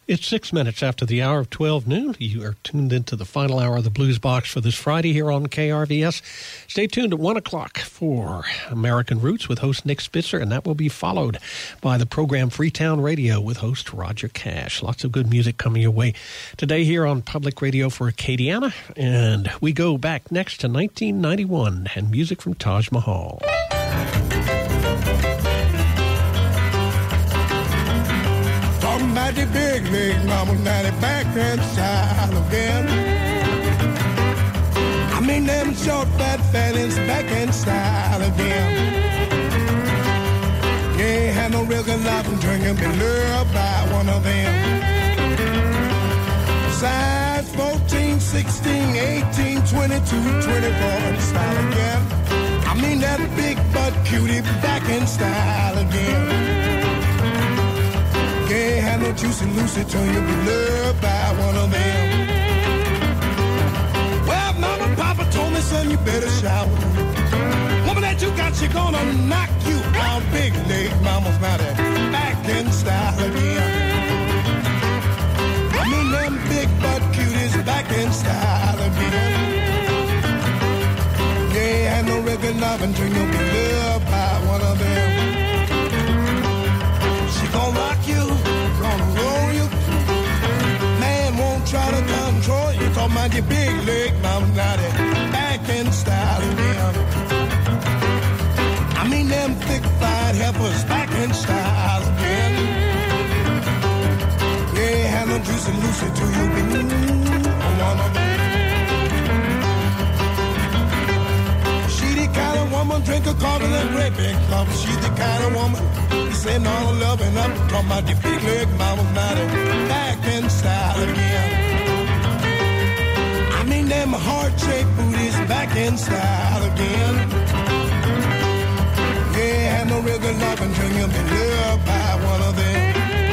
It's 6 minutes after the hour of 12 noon. You are tuned into the final hour of the Blues Box for this Friday here on KRVS. Stay tuned at 1 o'clock for American Roots with host Nick Spitzer, and that will be followed by the program Freetown Radio with host Roger Cash. Lots of good music coming your way today here on Public Radio for Acadiana. And we go back next to 1991 and music from Taj Mahal. Talking about the big league, mama, now they back and style again. I mean them short fat fannies back in style again. You ain't had no real good life and drinking, been lured by one of them. Size 14, 16, 18, 22, 24 style again. I mean that big butt cutie back in style again. You ain't had no juicy Lucy till you be loved by one of them. Well, mama, papa told me, son, you better shower. Woman that you got, she gonna knock you out. Big leg mama's not a back in style again. I mean them big butt cuties back in style again. You ain't had no real good love until you be loved by one of them. She gonna rock you, gonna roll you. Man won't try to control you. Talking about your big leg, mama, not it back in style again. I mean them thick thighed heifers back in style again. You ain't had no juicy Lucy till you be one of them. She the kind of woman drink a coffee and great big cup. She's the kind of woman sitting all loving up, talking about the big leg mama's not it back in style again. I mean them heart-shaped booties back in style again. You ain't had no real good love until you been loved by one of them.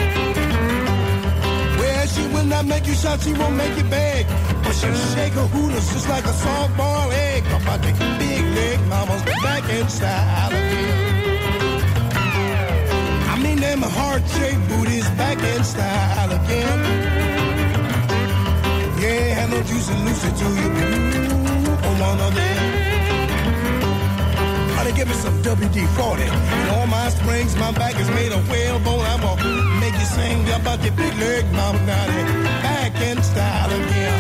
Well, she will not make you shout, she won't make you beg, but she'll shake her hooters just like a softball egg. Talking about the big leg mama's back in style again. I mean them heart-shaped booties back in style again. You ain't had no juicy Lucy till you be one of them. Honey, give me some WD-40. In all my springs, my back is made of whalebone. I'm gonna make you sing about the big leg mama now they back in style again.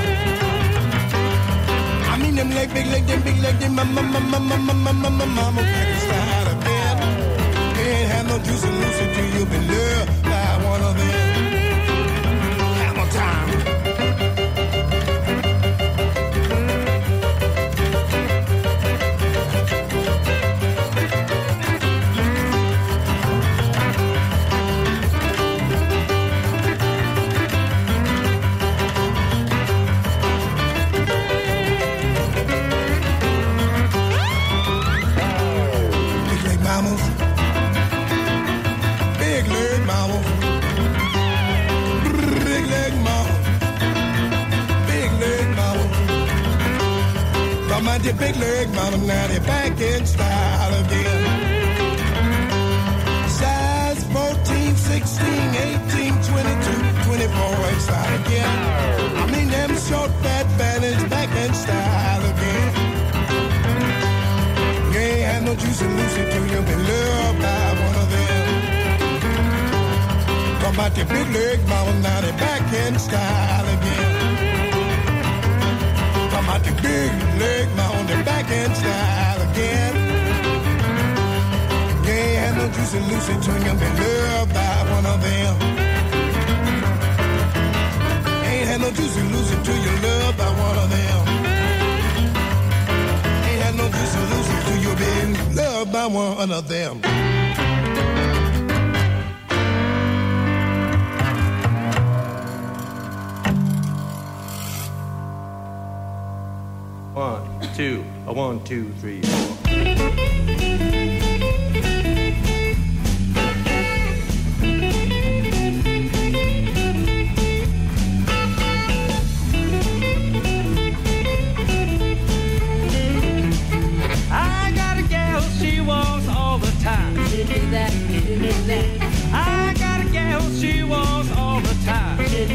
I mean them leg, big leg, them big leg, them mama back in style again. Ain't had no juicy Lucy till you been loved by one of them. Hammer time. Big leg mamas. Big leg mama. Big leg mama. Big leg mama. Come on, the big leg mama, now they're back in style again. Size 14, 16, 18, 22, 24 in style again. I mean them short fat fannies back in style again. You ain't had no juicy Lucy till you been loved by one of them. Talking about the big leg mama, now they back in style again. Talking about the big leg mama, they back in style again. You ain't had no juicy Lucy till you been loved by one of them. Ain't had no juicy Lucy till you loved by one of them. Ain't had no juicy Lucy till you been loved by one of them. One, two, three, four. I got a gal, she walks all the time. I got a gal, she walks all the time.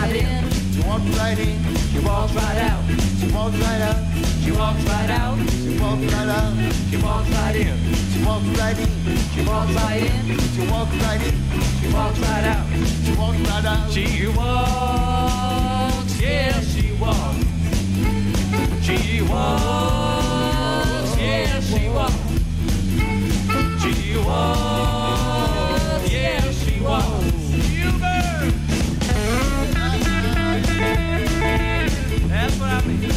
right in. She walks right in. She walks right out. She walks right out. She walks right out. She walks right out. She walks right in. She walks right in. She walks right in. She walks right in. She walks right out. She walks right out. She walks, yes, she walks. She walks, yes, she walks. She walks, yes, she walks. Hubert! That's what I mean.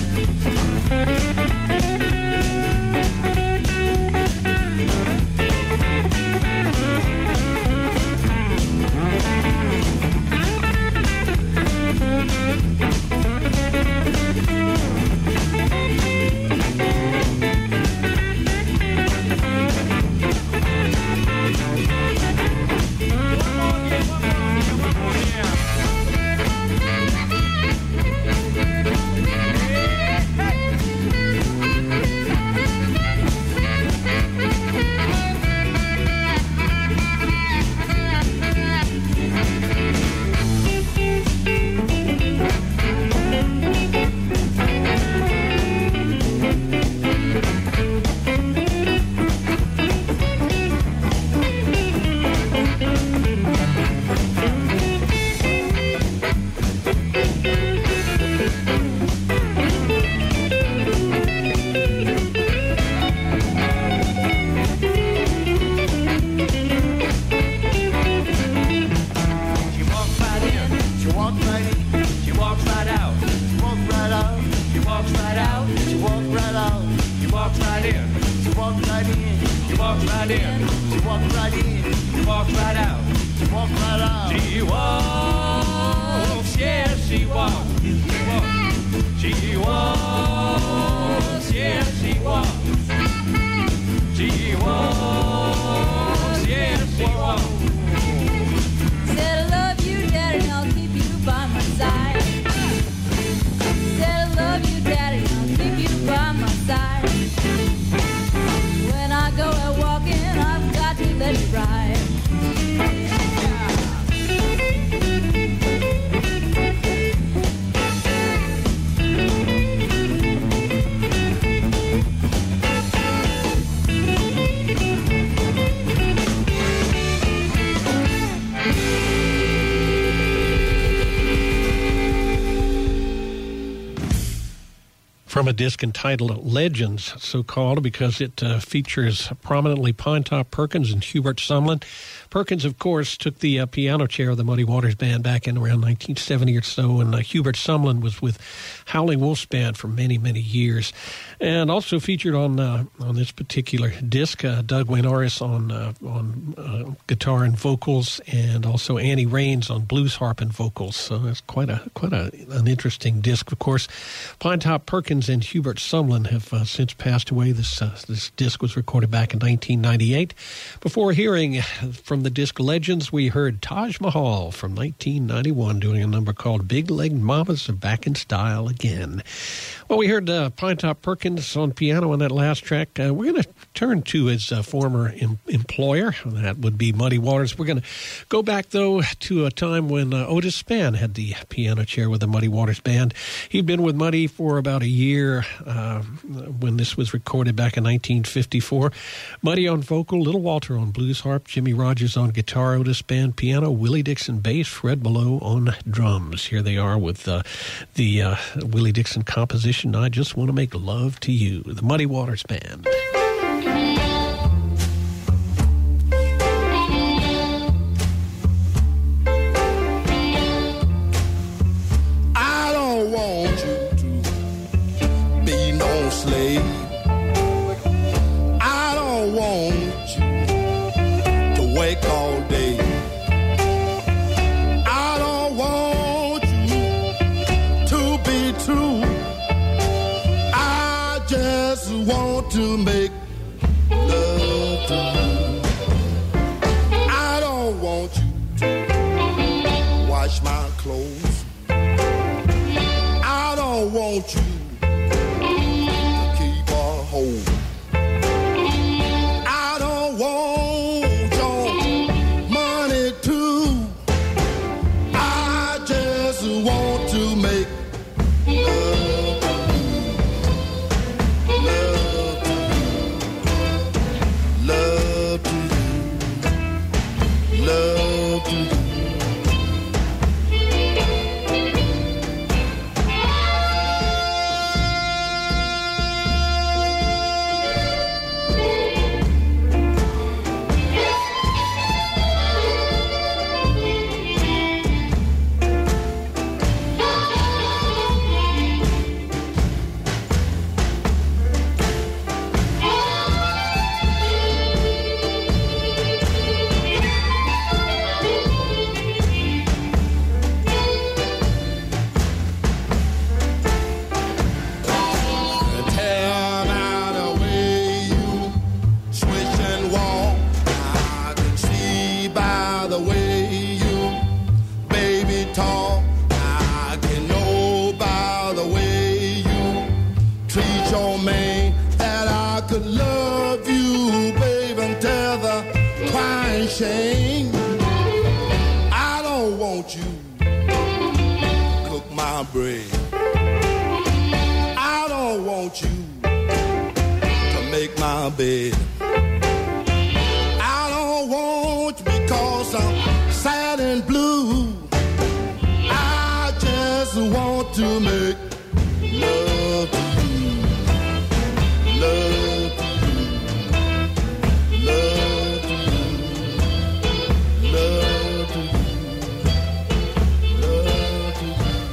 From a disc entitled Legends, so called because it features prominently Pinetop Perkins and Hubert Sumlin. Perkins, of course, took the piano chair of the Muddy Waters Band back in around 1970 or so, and Hubert Sumlin was with Howling Wolf's band for many, many years. And also featured on this particular disc, Doug Wayne-Norris on guitar and vocals, and also Annie Raines on blues harp and vocals. So that's quite an interesting disc. Of course, Pinetop Perkins and Hubert Sumlin have since passed away. This disc was recorded back in 1998. Before hearing from the disc Legends, we heard Taj Mahal from 1991 doing a number called Big Legged Mamas Are Back in Style Again. Well, we heard Pinetop Perkins on piano on that last track. We're going to turn to his former employer. That would be Muddy Waters. We're going to go back, though, to a time when Otis Spann had the piano chair with the Muddy Waters Band. He'd been with Muddy for about a year when this was recorded back in 1954. Muddy on vocal, Little Walter on blues harp, Jimmy Rogers on guitar, Otis Spann piano, Willie Dixon bass, Fred Below on drums. Here they are with the Willie Dixon composition, I Just Want to Make Love to You, the Muddy Waters Band. I don't want you to be no slave. I don't want you to wake all day. I don't want you to be true. I just want to make love to you. I don't want you to wash my clothes. I don't want you to keep a hold. I don't want your money too. I just want could love you, baby, until the crying shame. I don't want you to cook my bread. I don't want you to make my bed. I don't want you because I'm sad and blue. I just want to make love to you. Love to you. Love to you. Love to you. Love to you.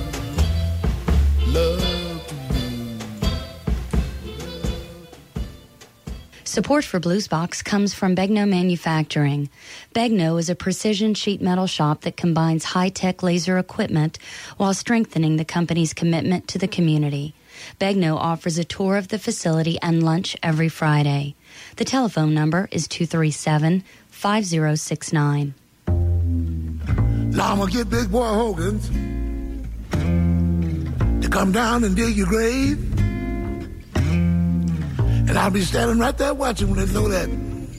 Love to you. Support for Bluesbox comes from Begno Manufacturing. Begno is a precision sheet metal shop that combines high-tech laser equipment while strengthening the company's commitment to the community. Begno offers a tour of the facility and lunch every Friday. The telephone number is 237-5069. Now I'm going to get Big Boy Hogan's to come down and dig your grave. And I'll be standing right there watching when they throw that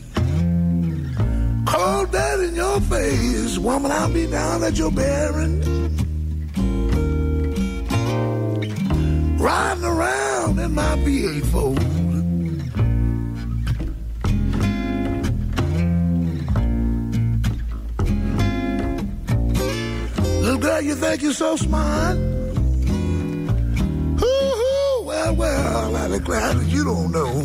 cold dead in your face. Woman, I'll be down at your burying, riding around in my V8 Ford. Little girl, you think you're so smart? Well, I declare that you don't know.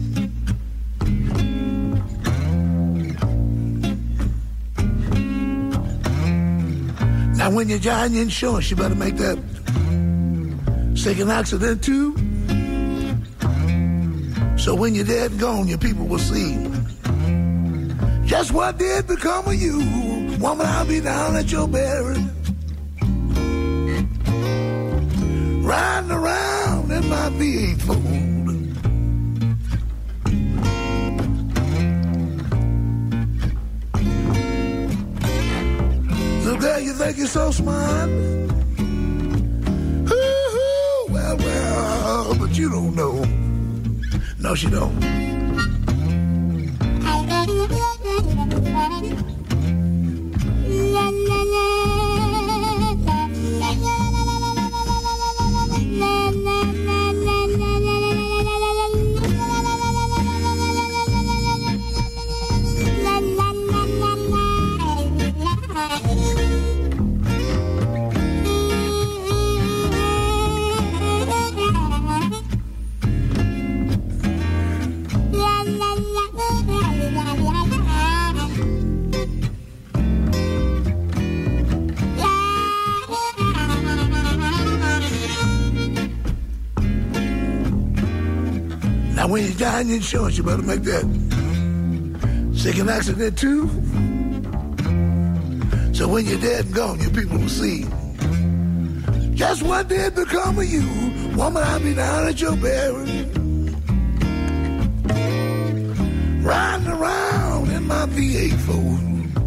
Now, when you're driving your insurance, you better make that second accident too. So when you're dead and gone, your people will see just what did become of you. Woman, I'll be down at your burial, riding around in my V8 Ford. Little girl, you think you're so smart? Ooh, well, but you don't know. No, she don't. When you die in insurance, you better make that second accident too. So when you're dead and gone, your people will see just what did become of you. Woman, I'll be down at your burial, riding around in my V8 Ford.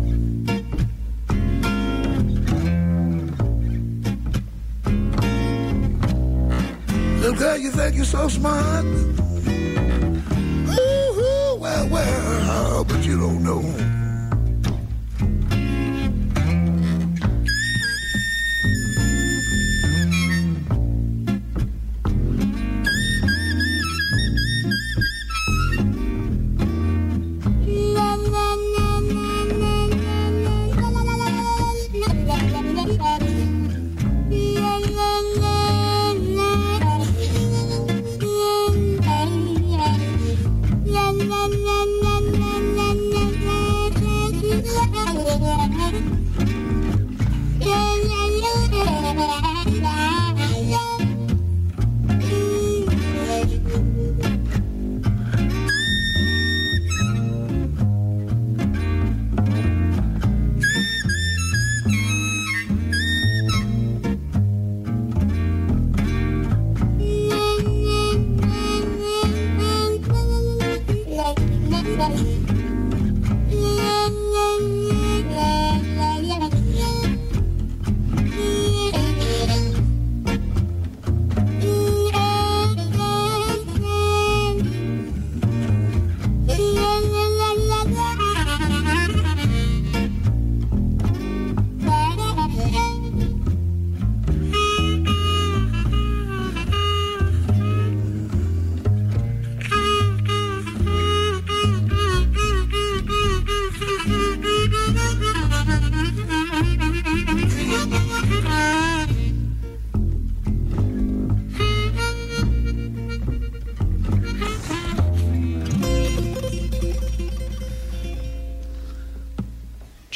Little girl, you think you're so smart? Well, but you don't know.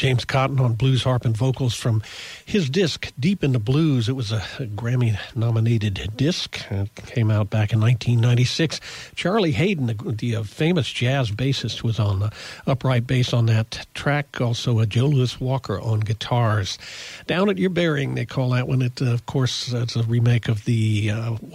James Cotton on blues harp and vocals from his disc, Deep in the Blues. It was a Grammy-nominated disc. It came out back in 1996. Charlie Hayden, the famous jazz bassist, was on the upright bass on that track. Also, Joe Louis Walker on guitars. Down at Your Bearing, they call that one. It, of course, it's a remake of the,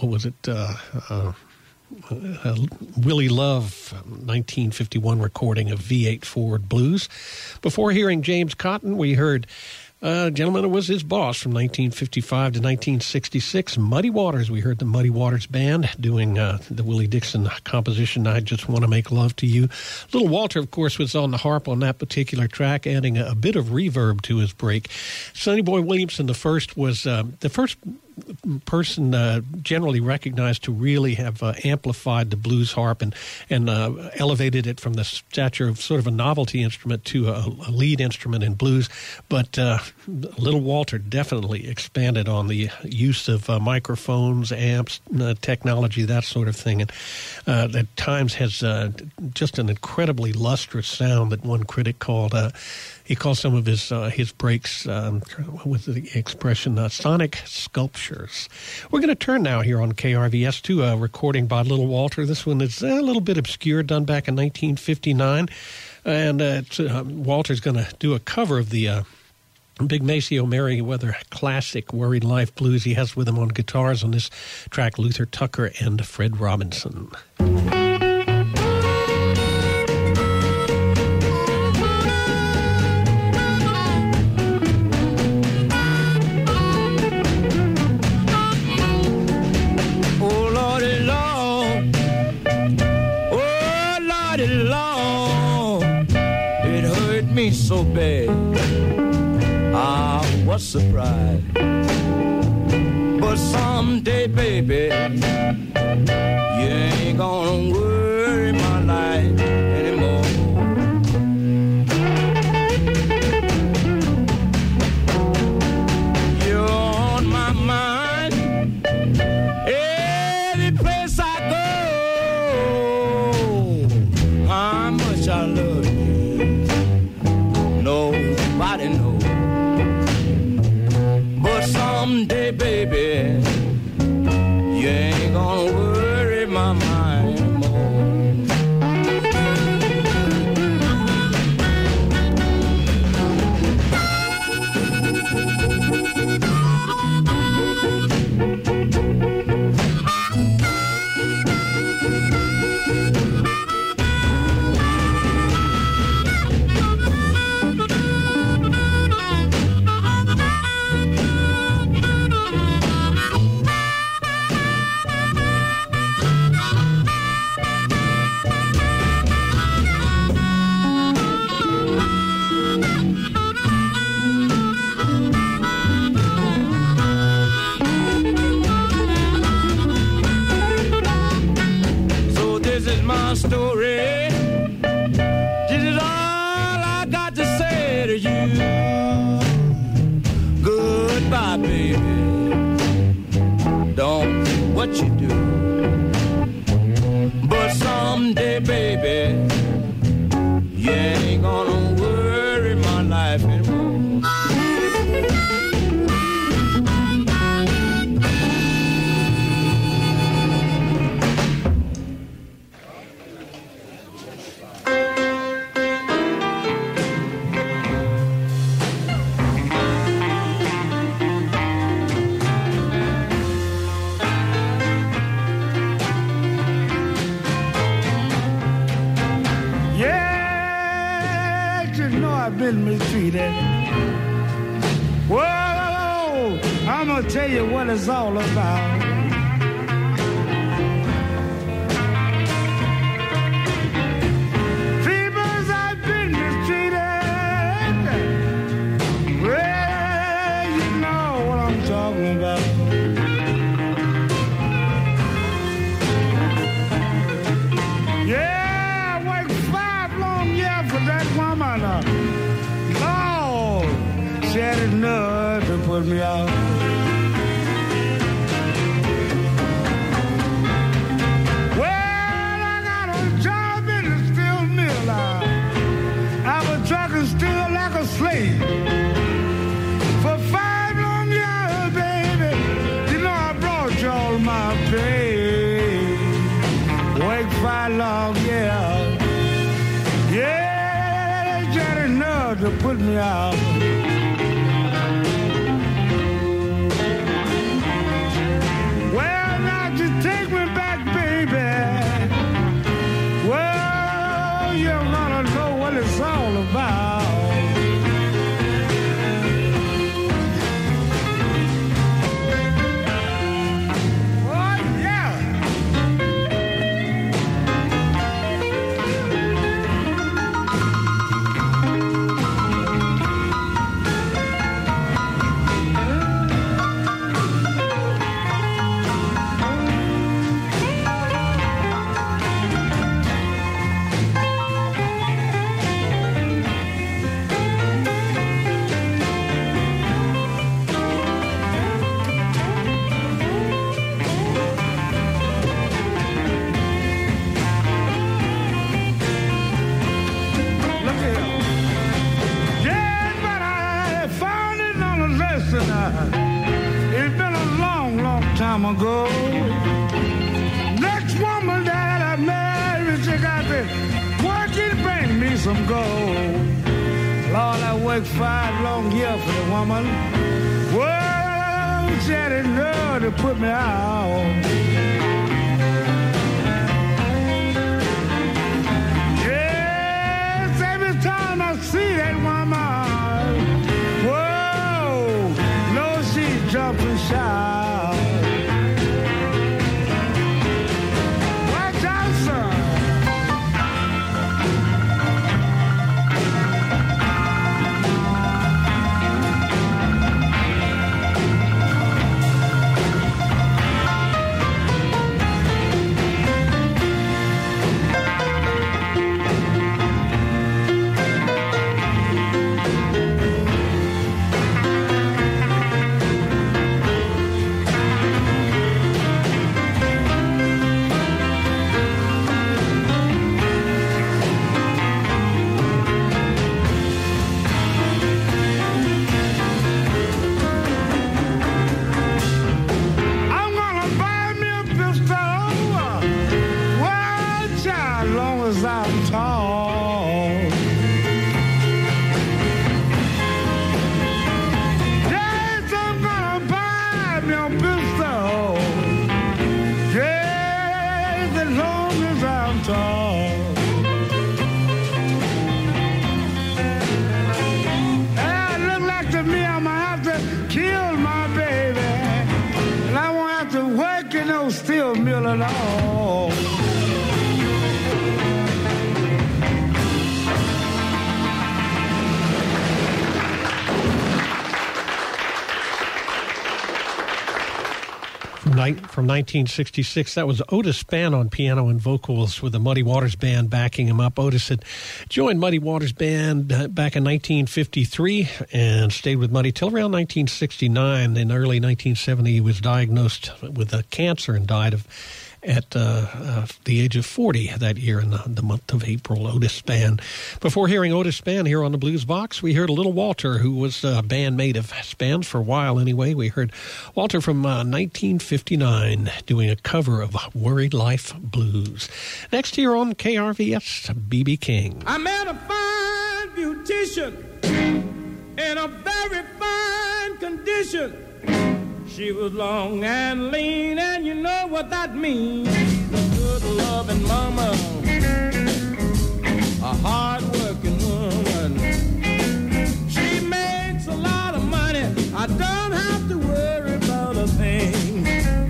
Willie Love 1951 recording of V8 Ford Blues. Before hearing James Cotton, we heard a gentleman who was his boss from 1955 to 1966, Muddy Waters. We heard the Muddy Waters Band doing the Willie Dixon composition, I Just Want to Make Love to You. Little Walter, of course, was on the harp on that particular track, adding a bit of reverb to his break. Sonny Boy Williamson, the first person generally recognized to really have amplified the blues harp and elevated it from the stature of sort of a novelty instrument to a lead instrument in blues. But Little Walter definitely expanded on the use of microphones, amps, technology, that sort of thing, and at times has just an incredibly lustrous sound that one critic called he calls some of his breaks with the expression sonic sculptures. We're going to turn now here on KRVS to a recording by Little Walter. This one is a little bit obscure, done back in 1959. And Walter's going to do a cover of the Big Maceo Merriweather classic Worried Life Blues. He has with him on guitars on this track Luther Tucker and Fred Robinson. So bad, I was surprised. But someday, baby, you ain't gonna worry my life anymore. You're on my mind every place I go. How much I love you, nobody knows. But someday, baby, you ain't gonna worry my mind anymore. Story. This is all I got to say to you. Goodbye, baby. Don't do what you do. But someday, baby, you ain't gonna worry my life anymore. Been mistreated. Whoa, I'm gonna tell you what it's all about. Females, I've been mistreated. Well, you know what I'm talking about. Yeah, I worked 5 long years for that woman. She had enough to put me out. to put me out. Well, now you take me back, baby. Well, you're gonna know what it's all about. It's been a long, long time ago. Next woman that I married, she got to work and bring me some gold. Lord, I worked 5 long years for the woman. Well, she had the nerve to put me out. Yes, every time I see that woman, jump and shout. Watch out, son. Steel mill at all. From 1966, that was Otis Spann on piano and vocals with the Muddy Waters Band backing him up. Otis had joined Muddy Waters Band back in 1953 and stayed with Muddy till around 1969. In early 1970, he was diagnosed with cancer and died at the age of 40 that year in the month of April. Otis Spann. Before hearing Otis Spann here on the Blues Box, we heard a little Walter, who was a bandmate of Spann's for a while anyway. We heard Walter from 1959 doing a cover of Worried Life Blues. Next here on KRVS, B.B. King. I met a fine beautician in a very fine condition. She was long and lean, and you know what that means. Good loving mama, a hard-working woman. She makes a lot of money. I don't have to worry about a thing.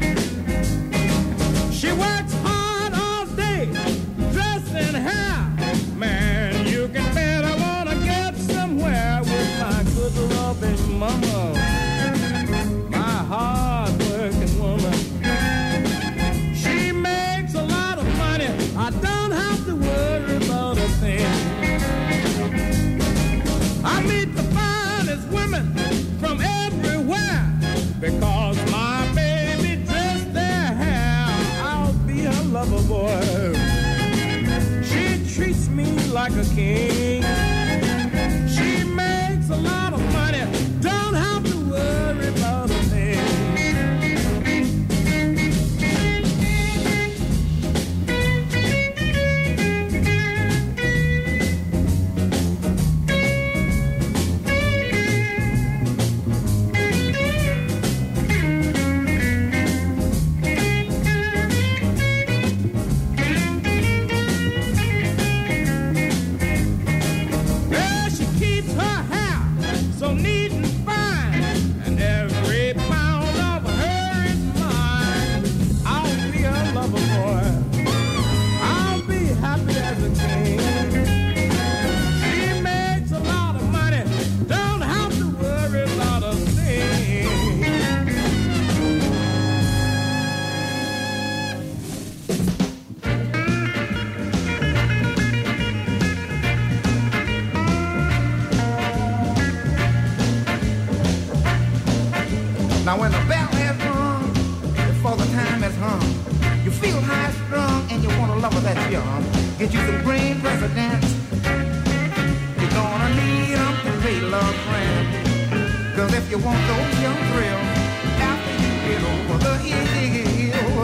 She works hard all day, dressing hair. Man, you can bet I want to get somewhere with my good loving mama. Hard-working woman. She makes a lot of money. I don't have to worry about a thing. I meet the finest women from everywhere because my baby dressed their hair. I'll be her lover boy. She treats me like a king. She makes a lot of money. Don't have to worry about a thing. you get you some green presidents. You're gonna need them to pay love friend. Cause if you want those young thrills, after you get over the hill,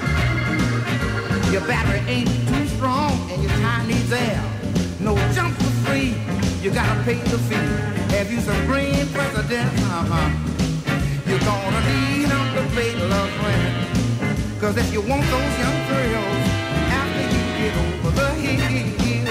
your battery ain't too strong and your time needs air. No jump for free, you gotta pay the fee. Have you some green presidents? You're gonna need them to pay love friend. Cause if you want those young thrills, after you get over the hill.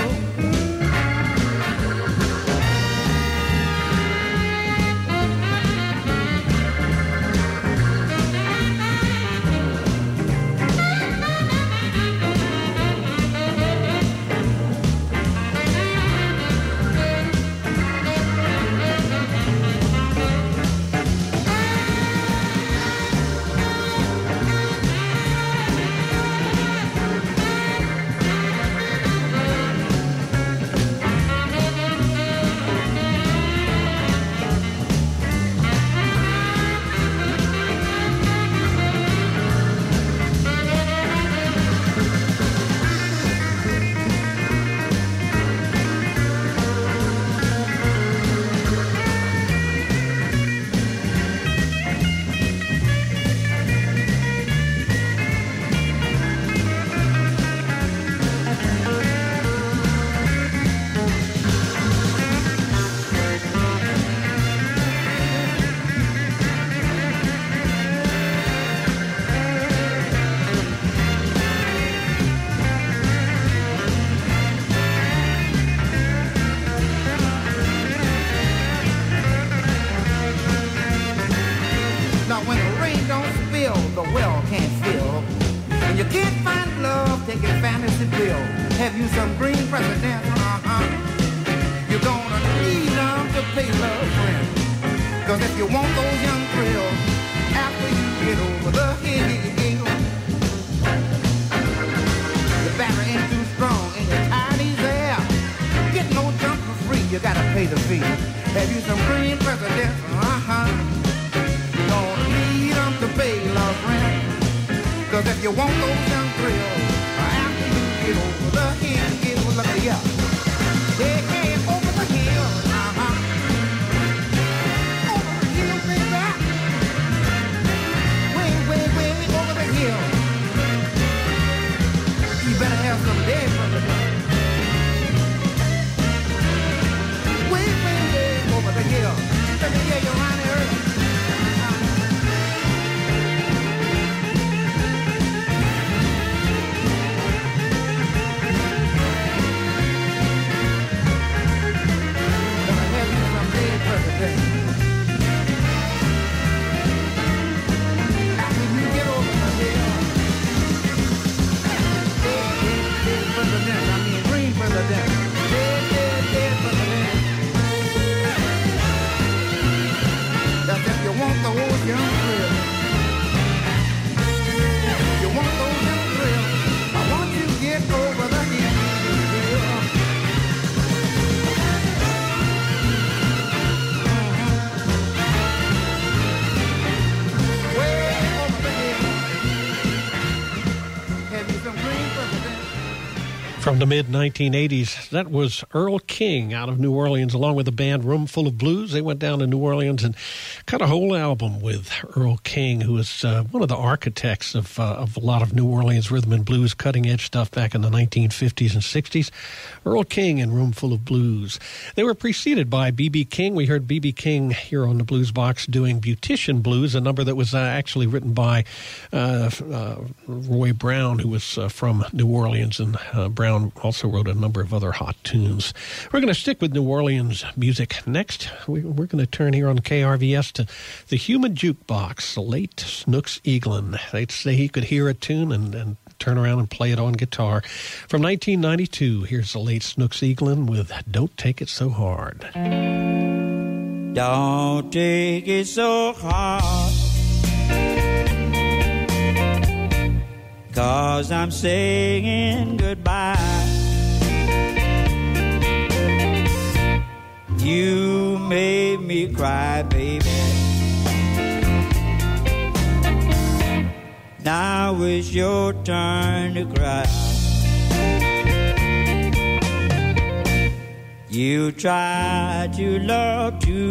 From the mid-1980s, that was Earl King out of New Orleans, along with the band Room Full of Blues. They went down to New Orleans and cut a whole album with Earl King, who was one of the architects of a lot of New Orleans rhythm and blues, cutting-edge stuff back in the 1950s and 60s. Earl King and Room Full of Blues. They were preceded by B.B. King. We heard B.B. King here on the Blues Box doing Beautician Blues, a number that was actually written by Roy Brown, who was from New Orleans, and Brown also wrote a number of other hot tunes. We're going to stick with New Orleans music next. We're going to turn here on KRVS to the Human Jukebox, the late Snooks Eaglin. They'd say he could hear a tune and turn around and play it on guitar. From 1992, here's the late Snooks Eaglin with Don't Take It So Hard. Don't take it so hard, 'cause I'm saying goodbye. You made me cry, baby. Now it's your turn to cry. You try to love too.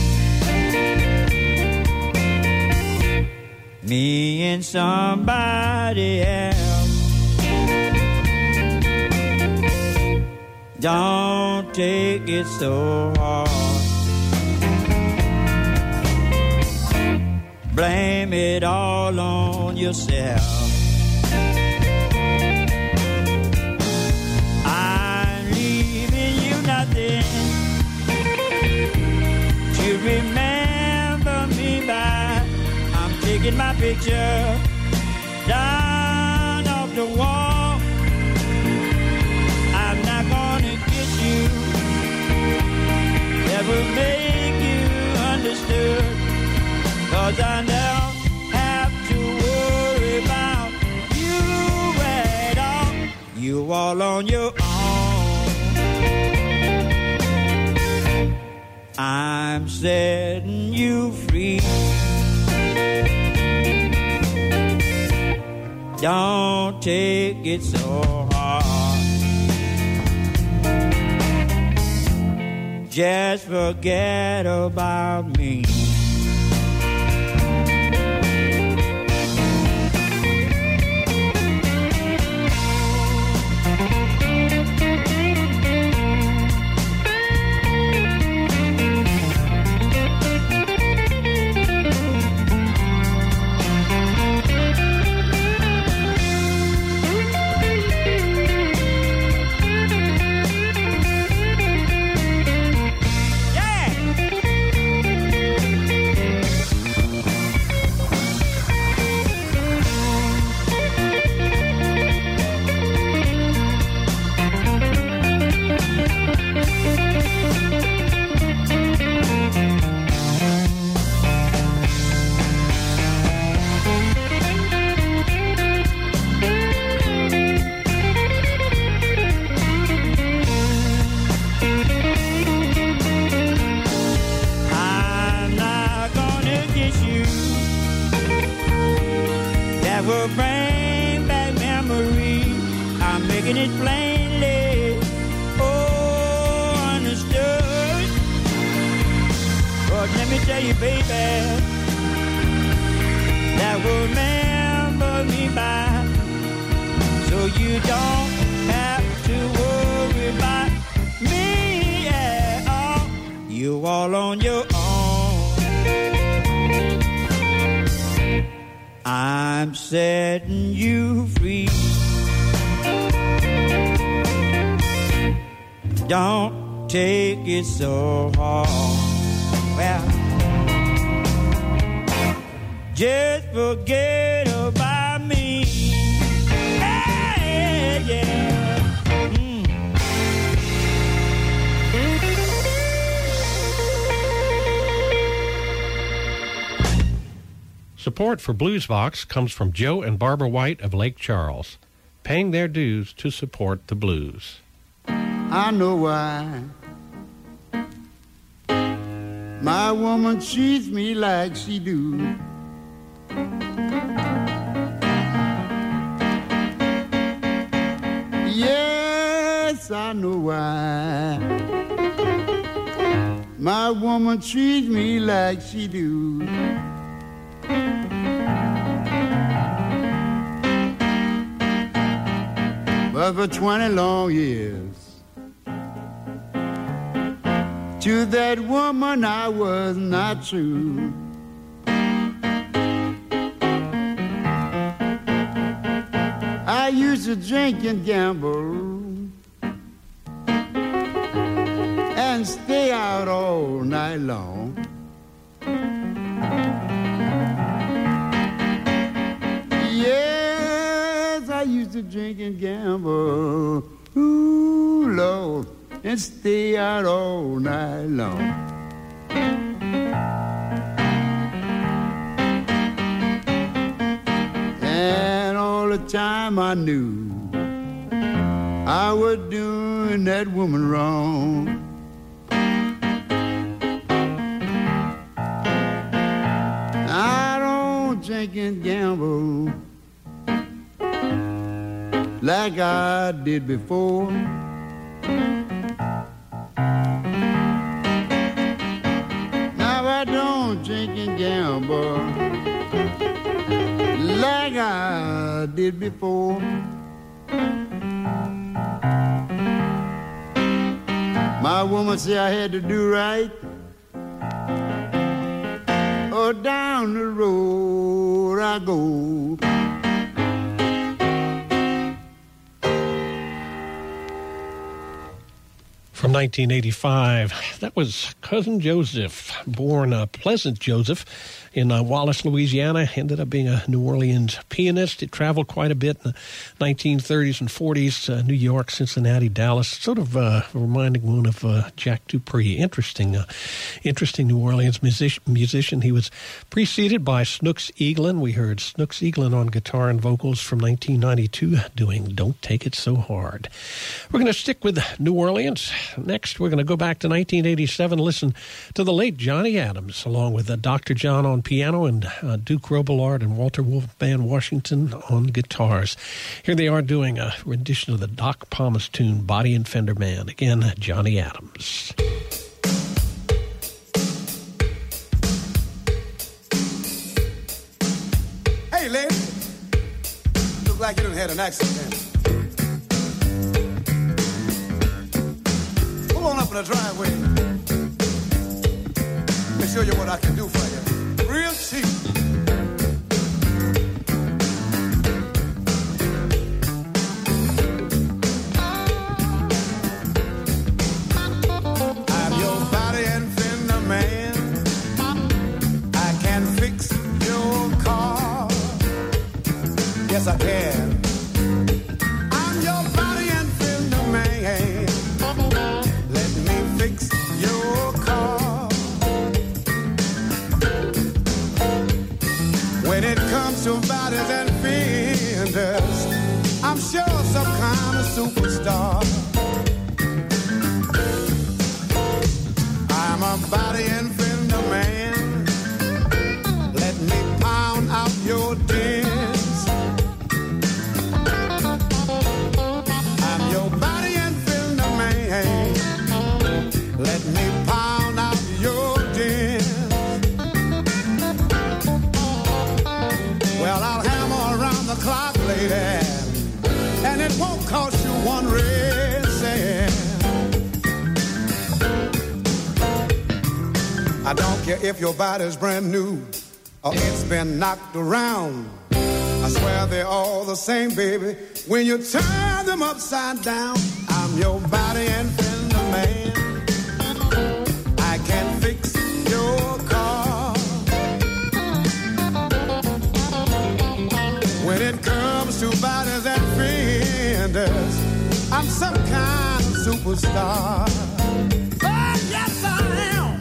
Me and somebody else. Don't take it so hard. Blame it all on yourself. I'm leaving you nothing to remember me by. I'm taking my picture down off the wall. I'm not gonna kiss you, never make you understood. 'Cause I don't have to worry about you at all. You all on your own. I'm setting you free. Don't take it so hard. Just forget about me. It plainly, oh, understood. But let me tell you, baby, that will remember me by. So you don't have to worry about me at all. You all on your own. I'm setting you free. Don't take it so hard. Well, just forget about me. Hey, yeah. Support for Bluesbox comes from Joe and Barbara White of Lake Charles, paying their dues to support the blues. I know why my woman treats me like she do. Yes, I know why my woman treats me like she do. But for 20 long years, to that woman I was not true. I used to drink and gamble and stay out all night long. Yes, I used to drink and gamble, ooh, Lord, and stay out all night long. And all the time I knew I was doing that woman wrong. I don't drink and gamble like I did before. remember like I did before. My woman said I had to do right, or down the road I go. From 1985, that was Cousin Joseph, born Pleasant Joseph in Wallace, Louisiana. Ended up being a New Orleans pianist. It traveled quite a bit in the 1930s and 40s, New York, Cincinnati, Dallas. Sort of reminding one of Jack Dupree. Interesting New Orleans musician. He was preceded by Snooks Eaglin. We heard Snooks Eaglin on guitar and vocals from 1992 doing Don't Take It So Hard. We're going to stick with New Orleans. Next, we're going to go back to 1987, listen to the late Johnny Adams, along with Dr. John on piano and Duke Robillard and Walter Wolfband Washington on guitars. Here they are doing a rendition of the Doc Pomus tune, Body and Fender Man. Again, Johnny Adams. Hey, lady. Look like you done had an accident. Pull on up in the driveway. Let me show you what I can do for you. Real cheap. I'm your body and fender man. I can fix your car. Yes, I can. I'm your body and fender man. Let me fix your car. When it comes to bodies and fenders, I'm sure some kind of superstar. I'm a body and fender man. Let me pound out your dents. I'm your body and fender man. Let me pound out your dents. Well, I'll hammer around the clock, lady, and it won't cost you one red cent. I don't care if your body's brand new or it's been knocked around. I swear they're all the same, baby, when you turn them upside down. I'm your body and fender man. I can fix your car. When it comes to bodies and fenders, I'm some kind of superstar. Oh, yes, I am.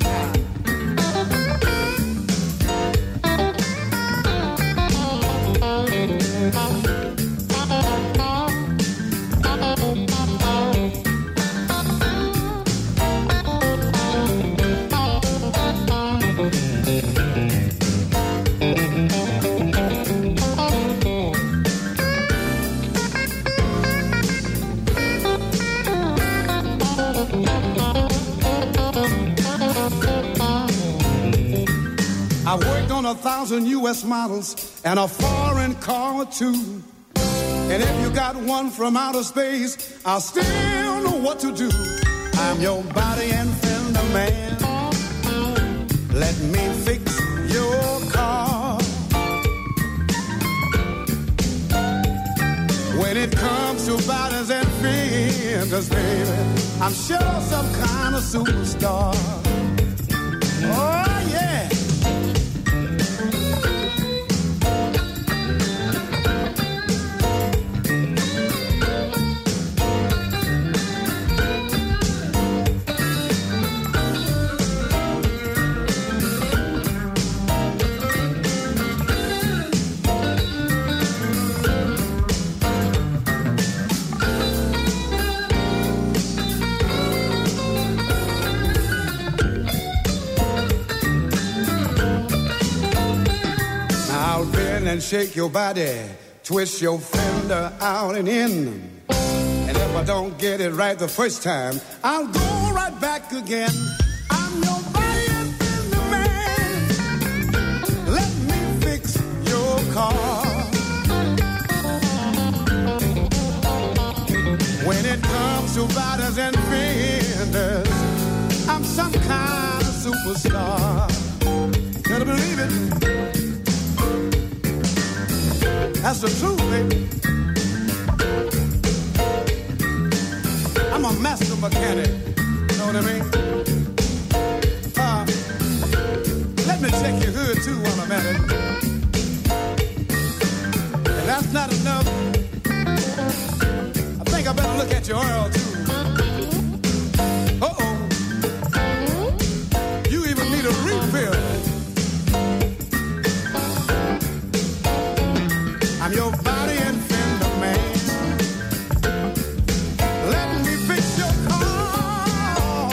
I worked on 1,000 U.S. models and a foreign car or two. And if you got one from outer space, I'll still know what to do. I'm your body and fender man. Let me fix your car. When it comes to bodies and fenders, baby, I'm sure some kind of superstar. Oh, yeah. And shake your body, twist your fender out and in. And if I don't get it right the first time, I'll go right back again. I'm your body and fender man. cause when it comes to riders and fenders, I'm some kind of superstar. Can you believe it? That's the truth, baby. I'm a master mechanic. You know what I mean? Let me check your hood too while I'm at it. And that's not enough. I think I better look at your oil too. Uh-oh. You even need a refill. I'm your body and fender man. Let me fix your car.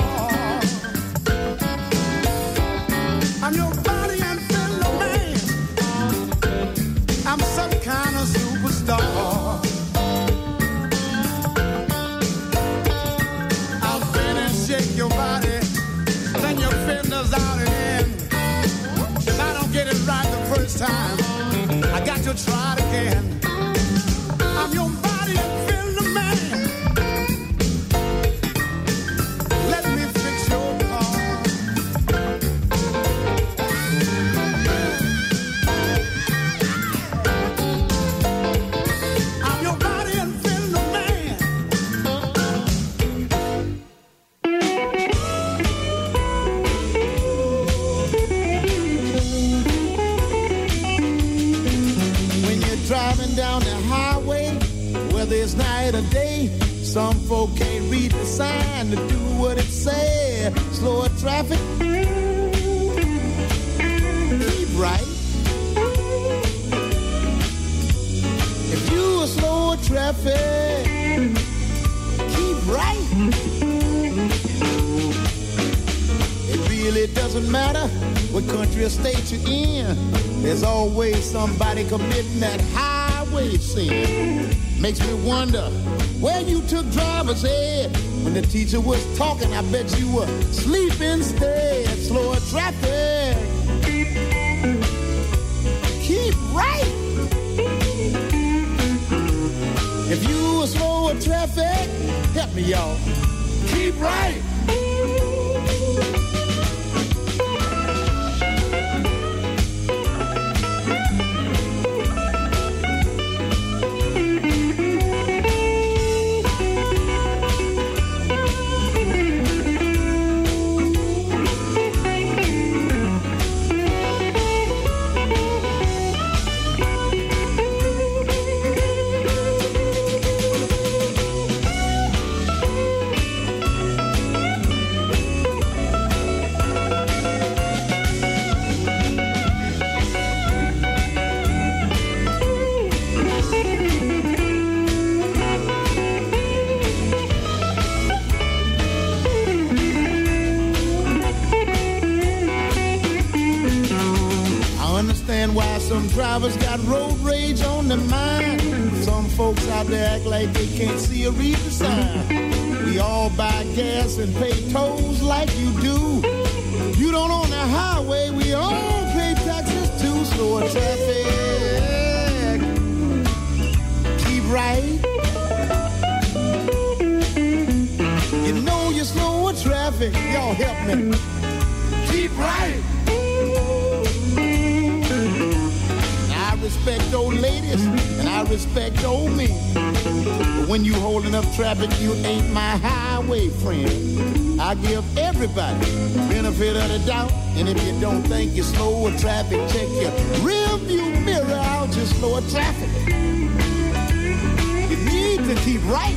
I'm your body and fender man. I'm some kind of superstar. I'll finish, shake your body, then your fenders out and in. If I don't get it right the first time, I got to try it again. I'm your body and fender man. Let me fix your car. I'm your body and fender man. When you're driving down the highway, whether it's night or day, some folk can't read the sign to do what it says. Slower traffic, keep right. If you are slow traffic, keep right. It really doesn't matter what country or state you're in. There's always somebody committing that highway sin. Makes me wonder where you took driver's ed. When the teacher was talking, I bet you were asleep instead. Slower traffic, keep right. If you were slower traffic, help me, y'all. Keep right. Why some drivers got road rage on their mind. Some folks out there act like they can't see or read the sign. We all buy gas and pay tolls like you do. You don't own the highway, we all pay taxes too. Slower traffic, keep right. You know you're slower traffic, y'all help me. Keep right. I respect old ladies and I respect old men. But when you holding up traffic, you ain't my highway friend. I give everybody benefit of the doubt. And if you don't think you're slower traffic, check your rear view mirror out. You're slower traffic. You need to keep right.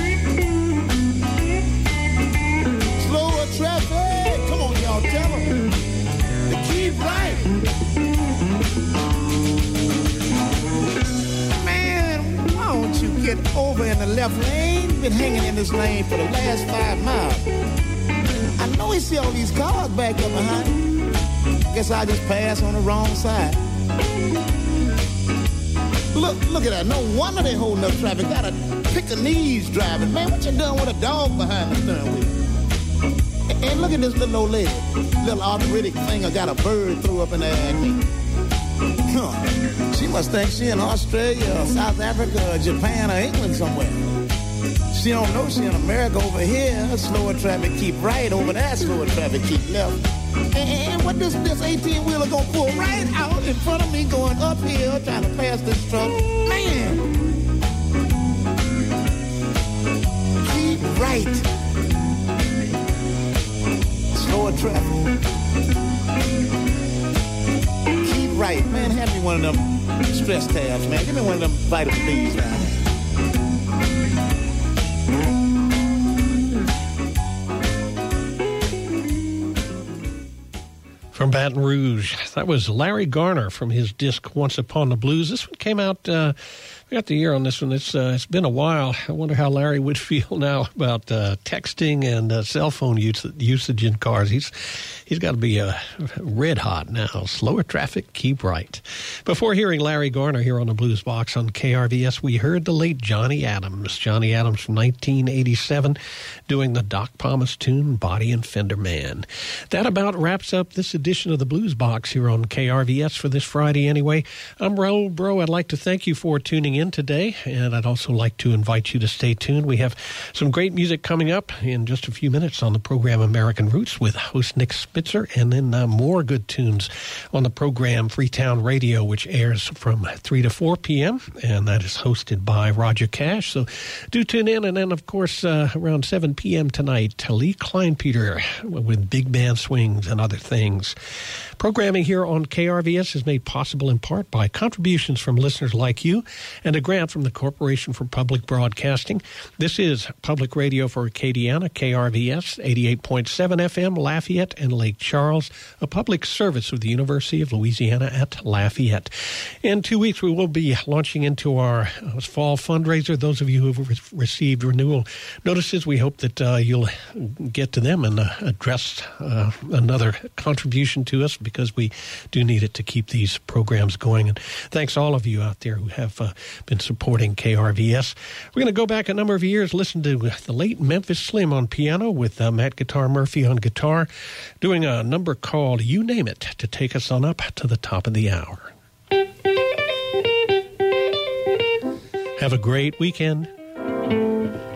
Slower traffic. Come on, y'all, tell them to keep right. Don't you get over in the left lane? Been hanging in this lane for the last 5 miles. I know he see all these cars back up behind him. Guess I just passed on the wrong side. Look at that. No wonder they holding up traffic. Got a Pekingese driving. Man, what you doing with a dog behind the steering wheel? And look at this little old lady. Little arthritic thing. I got a bird threw up in there at me. She must think she in Australia or South Africa or Japan or England somewhere. She don't know she in America over here. Slower traffic keep right, over there slower traffic keep left. And what this 18-wheeler gonna pull right out in front of me going uphill trying to pass this truck? Man! Keep right. Slower traffic. Keep right. Man, hand me one of them stress tabs, man. Give me one of them vitamin B's down there. From Baton Rouge, that was Larry Garner from his disc Once Upon the Blues. This one came out, we got the year on this one. It's been a while. I wonder how Larry would feel now about texting and cell phone usage in cars. He's got to be red hot now. Slower traffic, keep right. Before hearing Larry Garner here on the Blues Box on KRVS, we heard the late Johnny Adams. Johnny Adams from 1987 doing the Doc Pomus tune, Body and Fender Man. That about wraps up this edition of the Blues Box here on KRVS for this Friday anyway. I'm Raul Bro. I'd like to thank you for tuning in today, and I'd also like to invite you to stay tuned. We have some great music coming up in just a few minutes on the program American Roots with host Nick Spitzer, and then more good tunes on the program Freetown Radio, which airs from 3 to 4 p.m., and that is hosted by Roger Cash. So do tune in, and then, of course, around 7 p.m. tonight, Lee Kleinpeter with Big Band Swings and other things. Programming here on KRVS is made possible in part by contributions from listeners like you and a grant from the Corporation for Public Broadcasting. This is Public Radio for Acadiana, KRVS, 88.7 FM, Lafayette and Lake Charles, a public service of the University of Louisiana at Lafayette. In 2 weeks, we will be launching into our fall fundraiser. Those of you who have received renewal notices, we hope that you'll get to them and address another contribution to us, because we do need it to keep these programs going. And thanks all of you out there who have been supporting KRVS. We're going to go back a number of years, listen to the late Memphis Slim on piano with Matt Guitar Murphy on guitar, doing a number called You Name It to take us on up to the top of the hour. Have a great weekend.